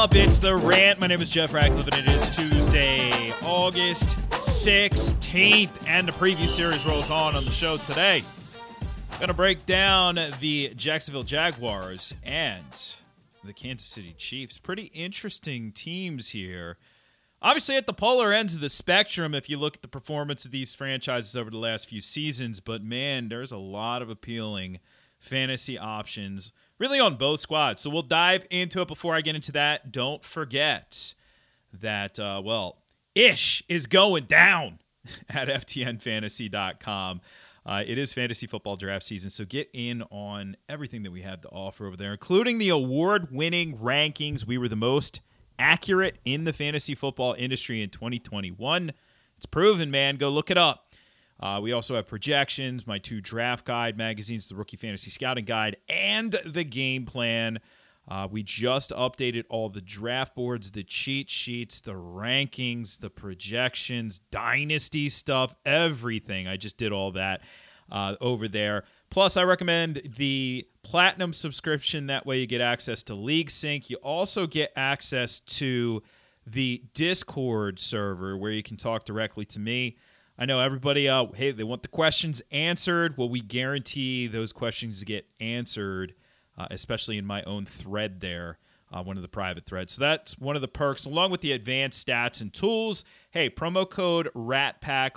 up? It's The Rant. My name is Jeff Ratcliffe, and it is Tuesday, August 16th, and the preview series rolls on the show today. Going to break down the Jacksonville Jaguars and the Kansas City Chiefs. Pretty interesting teams here. Obviously at the polar ends of the spectrum if you look at the performance of these franchises over the last few seasons, but man, there's a lot of appealing fantasy options really on both squads. So we'll dive into it. Before I get into that, don't forget that, Ish is going down at FTNFantasy.com. It is fantasy football draft season, so get in on everything that we have to offer over there, including the award-winning rankings. We were the most accurate in the fantasy football industry in 2021. It's proven, man. Go look it up. We also have projections, my 2 draft guide magazines, the Rookie Fantasy Scouting Guide, and the game plan. We just updated all the draft boards, the cheat sheets, the rankings, the projections, dynasty stuff, everything. I just did all that over there. Plus, I recommend the Platinum subscription. That way you get access to League Sync. You also get access to the Discord server where you can talk directly to me. I know everybody, they want the questions answered. Well, we guarantee those questions get answered, especially in my own thread there, one of the private threads. So that's one of the perks, along with the advanced stats and tools. Hey, promo code RATPACK,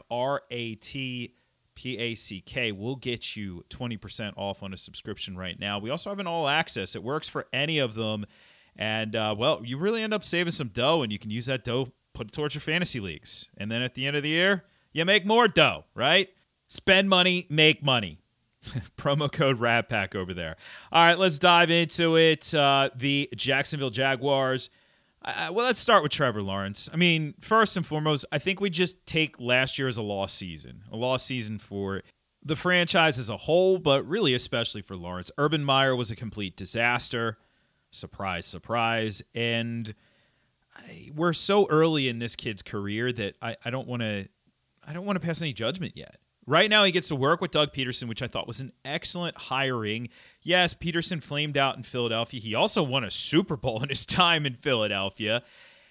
RATPACK, will get you 20% off on a subscription right now. We also have an all-access. It works for any of them. And, you really end up saving some dough, and you can use that dough, put it towards your fantasy leagues. And then at the end of the year, you make more dough, right? Spend money, make money. Promo code RATPACK over there. All right, let's dive into it. The Jacksonville Jaguars. Let's start with Trevor Lawrence. I mean, first and foremost, I think we just take last year as a lost season. A lost season for the franchise as a whole, but really especially for Lawrence. Urban Meyer was a complete disaster. Surprise, surprise. And we're so early in this kid's career that I don't want to pass any judgment yet. Right now, he gets to work with Doug Peterson, which I thought was an excellent hiring. Yes, Peterson flamed out in Philadelphia. He also won a Super Bowl in his time in Philadelphia.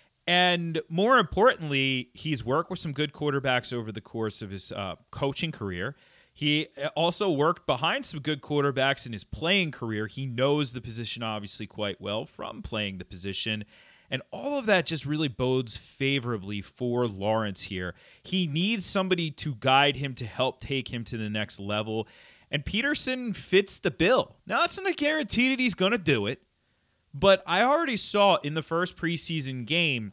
And more importantly, he's worked with some good quarterbacks over the course of his coaching career. He also worked behind some good quarterbacks in his playing career. He knows the position obviously quite well from playing the position. And all of that just really bodes favorably for Lawrence here. He needs somebody to guide him to help take him to the next level. And Peterson fits the bill. Now, that's not a guarantee that he's going to do it. But I already saw in the first preseason game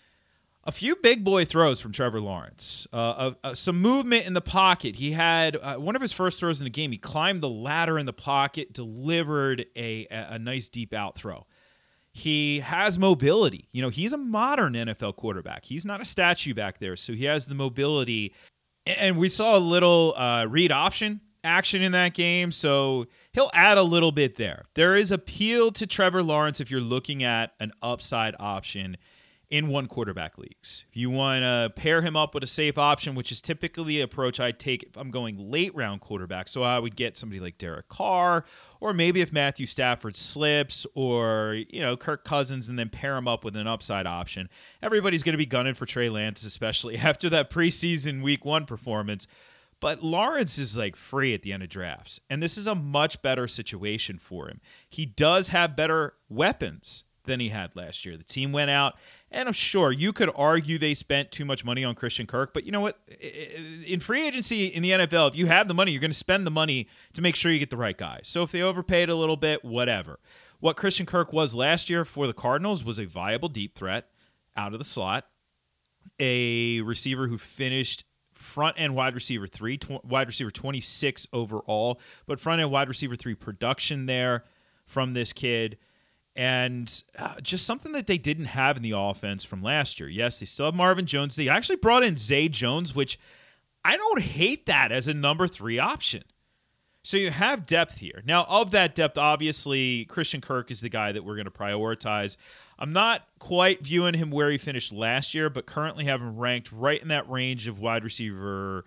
a few big boy throws from Trevor Lawrence. Some movement in the pocket. He had one of his first throws in the game. He climbed the ladder in the pocket, delivered a nice deep out throw. He has mobility. You know, he's a modern NFL quarterback. He's not a statue back there, so he has the mobility. And we saw a little read option action in that game, so he'll add a little bit there. There is appeal to Trevor Lawrence if you're looking at an upside option in one quarterback leagues. If you want to pair him up with a safe option, which is typically the approach I'd take if I'm going late round quarterback. So I would get somebody like Derek Carr, or maybe if Matthew Stafford slips, or, Kirk Cousins, and then pair him up with an upside option. Everybody's going to be gunning for Trey Lance, especially after that preseason week 1 performance. But Lawrence is free at the end of drafts, and this is a much better situation for him. He does have better weapons than he had last year. The team went out, and I'm sure you could argue they spent too much money on Christian Kirk, but you know what? In free agency in the NFL, if you have the money, you're going to spend the money to make sure you get the right guy. So if they overpaid a little bit, whatever. What Christian Kirk was last year for the Cardinals was a viable deep threat out of the slot, a receiver who finished front-end wide receiver 3, wide receiver 26 overall, but front-end wide receiver 3 production there from this kid. And just something that they didn't have in the offense from last year. Yes, they still have Marvin Jones. They actually brought in Zay Jones, which I don't hate that as a number 3 option. So you have depth here. Now, of that depth, obviously, Christian Kirk is the guy that we're going to prioritize. I'm not quite viewing him where he finished last year, but currently have him ranked right in that range of wide receiver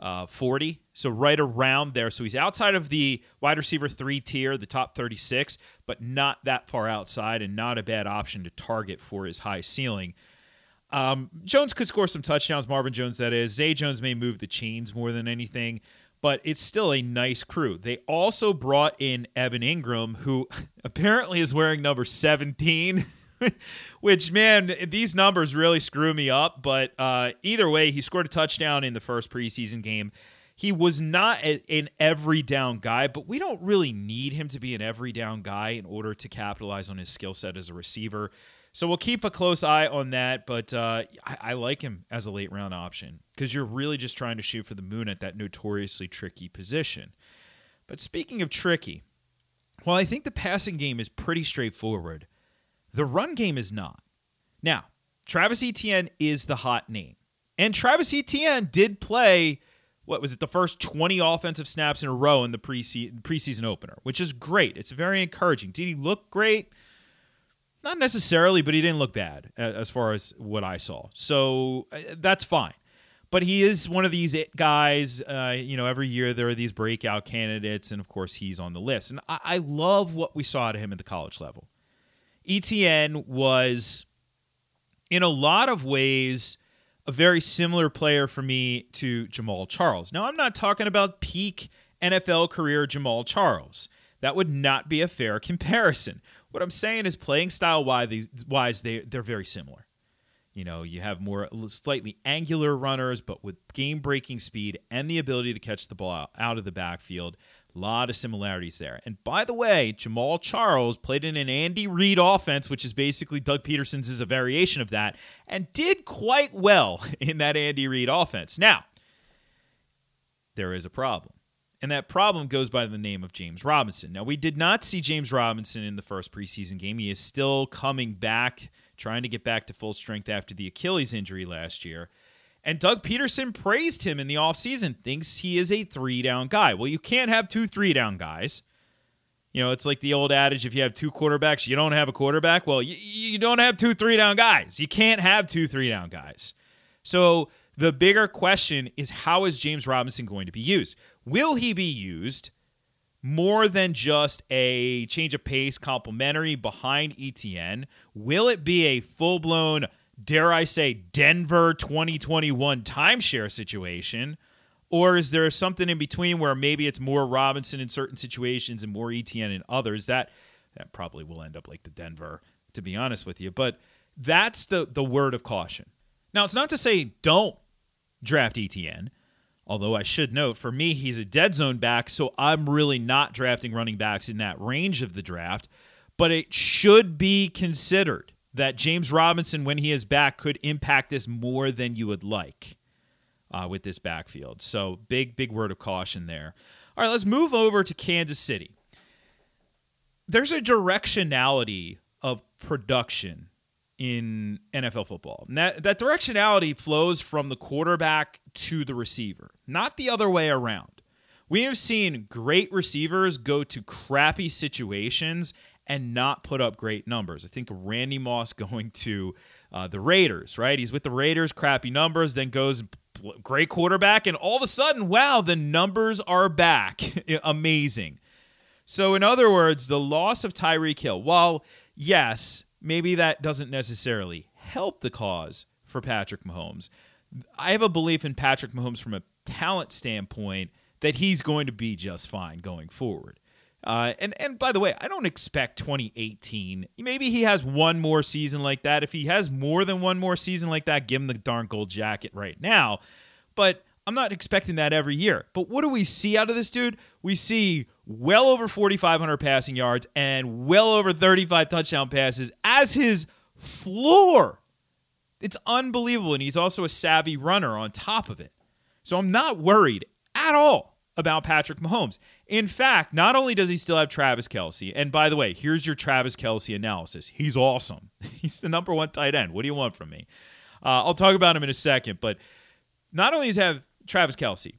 40, so right around there. So he's outside of the wide receiver 3 tier, the top 36, but not that far outside and not a bad option to target for his high ceiling. Jones could score some touchdowns, Marvin Jones that is. Zay Jones may move the chains more than anything, but it's still a nice crew. They also brought in Evan Ingram, who apparently is wearing number 17, which, man, these numbers really screw me up. But either way, he scored a touchdown in the first preseason game. He was not an every down guy, but we don't really need him to be an every down guy in order to capitalize on his skill set as a receiver. So we'll keep a close eye on that, but I like him as a late round option because you're really just trying to shoot for the moon at that notoriously tricky position. But speaking of tricky, while I think the passing game is pretty straightforward, the run game is not. Now, Travis Etienne is the hot name. And Travis Etienne did play, the first 20 offensive snaps in a row in the preseason opener, which is great. It's very encouraging. Did he look great? Not necessarily, but he didn't look bad as far as what I saw. So that's fine. But he is one of these guys, every year there are these breakout candidates, and of course he's on the list. And I love what we saw out of him at the college level. Etienne was, in a lot of ways, a very similar player for me to Jamaal Charles. Now, I'm not talking about peak NFL career Jamaal Charles. That would not be a fair comparison. What I'm saying is playing style-wise, they're very similar. You have more slightly angular runners, but with game-breaking speed and the ability to catch the ball out of the backfield. A lot of similarities there. And by the way, Jamaal Charles played in an Andy Reid offense, which is basically Doug Peterson's is a variation of that, and did quite well in that Andy Reid offense. Now, there is a problem. And that problem goes by the name of James Robinson. Now, we did not see James Robinson in the first preseason game. He is still coming back, trying to get back to full strength after the Achilles injury last year. And Doug Peterson praised him in the offseason, thinks he is a 3-down guy. Well, you can't have 2 3-down guys. It's like the old adage, if you have 2 quarterbacks, you don't have a quarterback. Well, you don't have 2 3-down guys. You can't have 2 3-down guys. So the bigger question is, how is James Robinson going to be used? Will he be used more than just a change of pace complementary behind Etienne? Will it be a full-blown, dare I say, Denver 2021 timeshare situation? Or is there something in between where maybe it's more Robinson in certain situations and more Etienne in others? That probably will end up like the Denver, to be honest with you. But that's the word of caution. Now, it's not to say don't draft Etienne. Although I should note, for me, he's a dead zone back, so I'm really not drafting running backs in that range of the draft. But it should be considered that James Robinson, when he is back, could impact this more than you would like with this backfield. So big word of caution there. All right, let's move over to Kansas City. There's a directionality of production in NFL football. And that directionality flows from the quarterback to the receiver, not the other way around. We have seen great receivers go to crappy situations and not put up great numbers. I think of Randy Moss going to the Raiders, right? He's with the Raiders, crappy numbers, then goes great quarterback, and all of a sudden, wow, the numbers are back. Amazing. So in other words, the loss of Tyreek Hill, while yes, maybe that doesn't necessarily help the cause for Patrick Mahomes, I have a belief in Patrick Mahomes from a talent standpoint that he's going to be just fine going forward. And by the way, I don't expect 2018. Maybe he has one more season like that. If he has more than one more season like that, give him the darn gold jacket right now. But I'm not expecting that every year. But what do we see out of this dude? We see well over 4,500 passing yards and well over 35 touchdown passes as his floor. It's unbelievable. And he's also a savvy runner on top of it. So I'm not worried at all about Patrick Mahomes. In fact, not only does he still have Travis Kelce, and by the way, here's your Travis Kelce analysis. He's awesome. He's the number one tight end. What do you want from me? I'll talk about him in a second, but not only does he have Travis Kelce,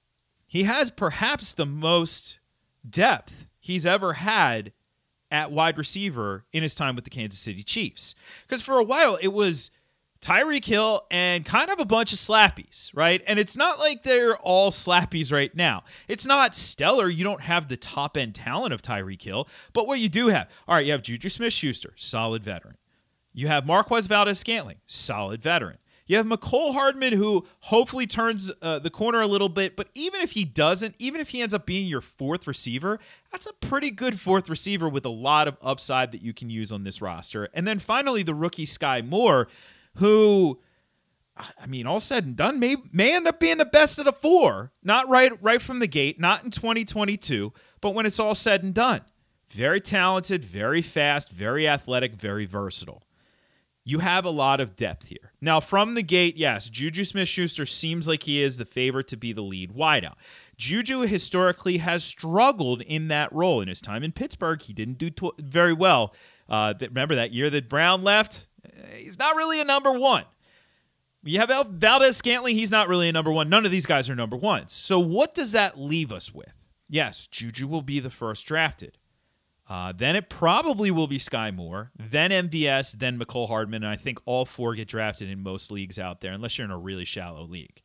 he has perhaps the most depth he's ever had at wide receiver in his time with the Kansas City Chiefs. Because for a while, it was Tyreek Hill and kind of a bunch of slappies, right? And it's not like they're all slappies right now. It's not stellar. You don't have the top-end talent of Tyreek Hill, but what you do have, all right, you have Juju Smith-Schuster, solid veteran. You have Marquez Valdes-Scantling, solid veteran. You have Mecole Hardman, who hopefully turns the corner a little bit, but even if he doesn't, even if he ends up being your fourth receiver, that's a pretty good fourth receiver with a lot of upside that you can use on this roster. And then finally, the rookie Sky Moore, who, I mean, all said and done, may end up being the best of the four. Not right from the gate, not in 2022, but when it's all said and done. Very talented, very fast, very athletic, very versatile. You have a lot of depth here. Now, from the gate, yes, Juju Smith-Schuster seems like he is the favorite to be the lead wideout. Juju historically has struggled in that role. In his time in Pittsburgh, he didn't do very well. Remember that year that Brown left? He's not really a number one. You have Valdes-Scantling, he's not really a number one. None of these guys are number ones. So what does that leave us with? Yes, Juju will be the first drafted. Then it probably will be Sky Moore, then MVS, then Mecole Hardman, and I think all four get drafted in most leagues out there, unless you're in a really shallow league.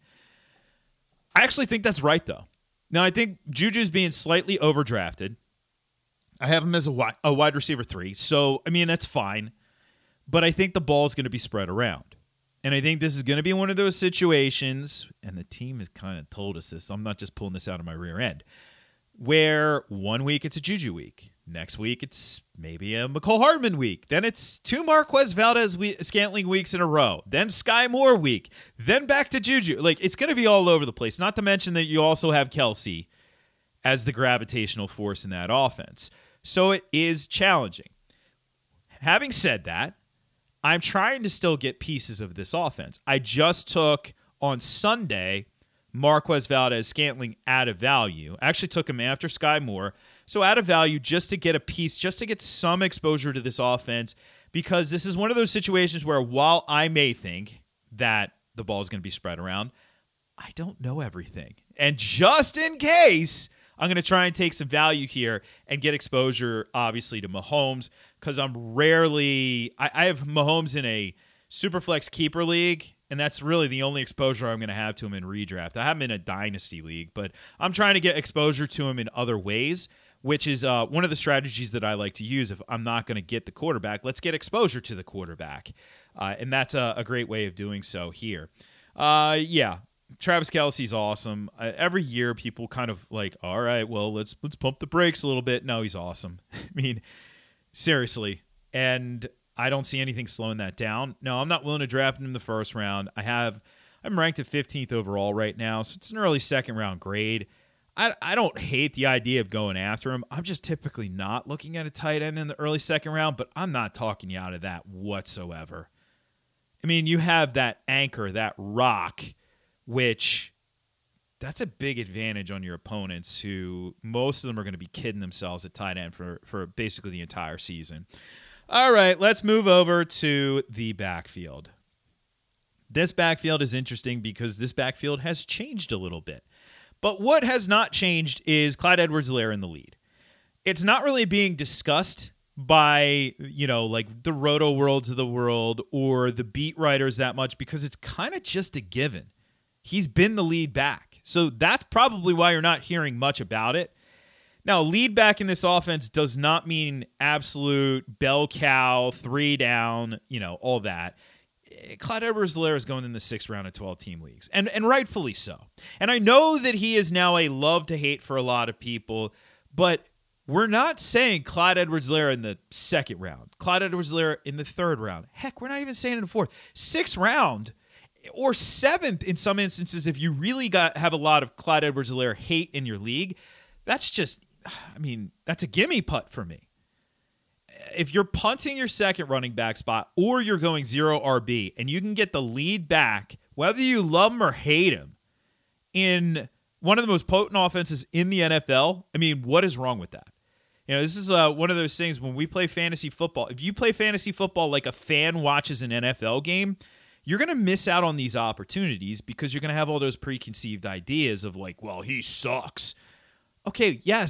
I actually think that's right, though. Now, I think Juju's being slightly overdrafted. I have him as a wide receiver 3, so, I mean, that's fine. But I think the ball is going to be spread around. And I think this is going to be one of those situations, and the team has kind of told us this, so I'm not just pulling this out of my rear end, where 1 week it's a Juju week. Next week it's maybe a Mecole Hardman week. Then it's 2 Marquez Valdes-Scantling weeks in a row. Then Sky Moore week. Then back to Juju. Like, it's going to be all over the place. Not to mention that you also have Kelsey as the gravitational force in that offense. So it is challenging. Having said that, I'm trying to still get pieces of this offense. I just took on Sunday Marquez Valdes-Scantling out of value. I actually took him after Sky Moore. So out of value just to get a piece, just to get some exposure to this offense, because this is one of those situations where while I may think that the ball is going to be spread around, I don't know everything. And just in case, I'm going to try and take some value here and get exposure, obviously, to Mahomes, because I have Mahomes in a Superflex Keeper League, and that's really the only exposure I'm going to have to him in redraft. I have him in a Dynasty League, but I'm trying to get exposure to him in other ways, which is one of the strategies that I like to use. If I'm not going to get the quarterback, let's get exposure to the quarterback. And that's a great way of doing so here. Travis Kelce's awesome. Every year people kind of like, all right, well, let's pump the brakes a little bit. No, he's awesome. I mean, seriously. And I don't see anything slowing that down. No, I'm not willing to draft him in the first round. I'm ranked at 15th overall right now, so it's an early second round grade. I don't hate the idea of going after him. I'm just typically not looking at a tight end in the early second round, but I'm not talking you out of that whatsoever. I mean, you have that anchor, that rock, which that's a big advantage on your opponents, who most of them are going to be kidding themselves at tight end for basically the entire season. All right, let's move over to the backfield. This backfield is interesting because this backfield has changed a little bit. But what has not changed is Clyde Edwards-Helaire in the lead. It's not really being discussed by, like the Roto Worlds of the world or the beat writers that much because it's kind of just a given. He's been the lead back. So that's probably why you're not hearing much about it. Now, lead back in this offense does not mean absolute bell cow, 3 down, all that. Clyde Edwards-Helaire is going in the 6th round of 12-team leagues, and rightfully so. And I know that he is now a love to hate for a lot of people, but we're not saying Clyde Edwards-Helaire in the 2nd round, Clyde Edwards-Helaire in the 3rd round. Heck, we're not even saying in the 4th. 6th round or 7th in some instances, if you really have a lot of Clyde Edwards-Helaire hate in your league, that's a gimme putt for me. If you're punting your second running back spot or you're going 0 RB and you can get the lead back, whether you love him or hate him, in one of the most potent offenses in the NFL, I mean, what is wrong with that? This is one of those things when we play fantasy football. If you play fantasy football like a fan watches an NFL game, you're going to miss out on these opportunities because you're going to have all those preconceived ideas of like, well, he sucks. Okay, yes.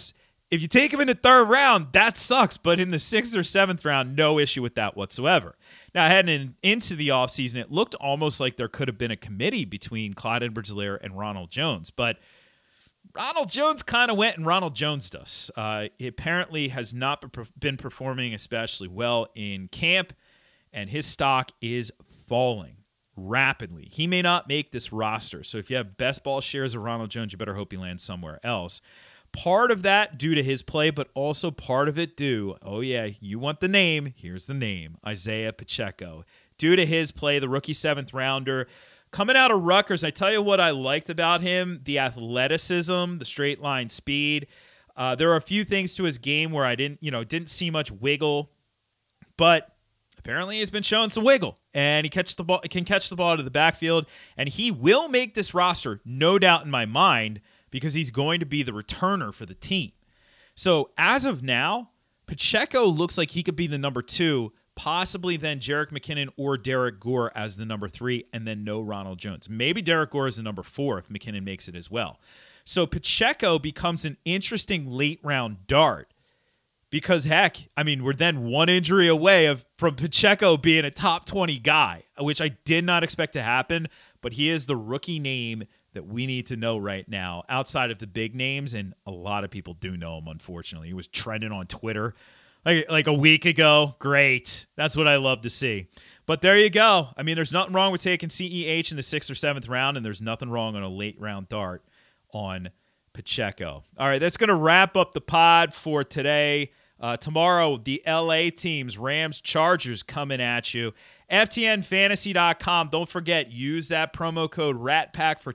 If you take him in the third round, that sucks. But in the 6th or 7th round, no issue with that whatsoever. Now, heading into the offseason, it looked almost like there could have been a committee between Clyde Edwards-Helaire and Ronald Jones. But Ronald Jones kind of went and Ronald Jones'd us. He apparently has not been performing especially well in camp, and his stock is falling rapidly. He may not make this roster. So if you have best ball shares of Ronald Jones, you better hope he lands somewhere else. Part of that due to his play, but also part of it due, oh yeah, you want the name, here's the name, Isaiah Pacheco. Due to his play, the rookie 7th rounder, coming out of Rutgers, I tell you what I liked about him, the athleticism, the straight line speed. There are a few things to his game where I didn't see much wiggle, but apparently he's been showing some wiggle, and he can catch the ball out of the backfield, and he will make this roster, no doubt in my mind, because he's going to be the returner for the team. So as of now, Pacheco looks like he could be the number 2, possibly then Jerick McKinnon or Derek Gore as the number 3, and then no Ronald Jones. Maybe Derek Gore is the number 4 if McKinnon makes it as well. So Pacheco becomes an interesting late-round dart because, heck, I mean, we're then one injury away from Pacheco being a top 20 guy, which I did not expect to happen, but he is the rookie name that we need to know right now outside of the big names, and a lot of people do know him, unfortunately. He was trending on Twitter like a week ago. Great. That's what I love to see. But there you go. I mean, there's nothing wrong with taking CEH in the 6th or 7th round, and there's nothing wrong on a late-round dart on Pacheco. All right, that's going to wrap up the pod for today. Tomorrow, the LA teams, Rams, Chargers coming at you. FTNFantasy.com. Don't forget, use that promo code RATPACK for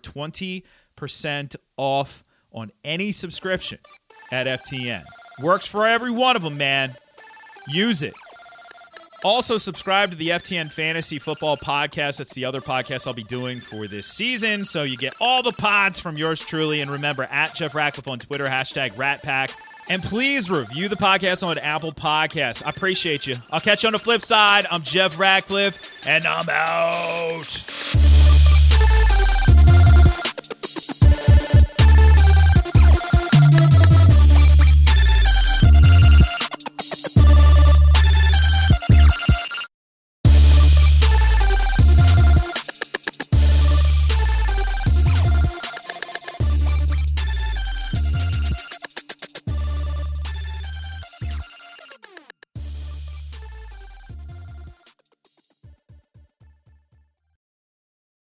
20% off on any subscription at FTN. Works for every one of them, man. Use it. Also, subscribe to the FTN Fantasy Football Podcast. That's the other podcast I'll be doing for this season. So you get all the pods from yours truly. And remember, at Jeff Ratcliffe on Twitter, #RatPack. And please review the podcast on Apple Podcasts. I appreciate you. I'll catch you on the flip side. I'm Jeff Ratcliffe, and I'm out.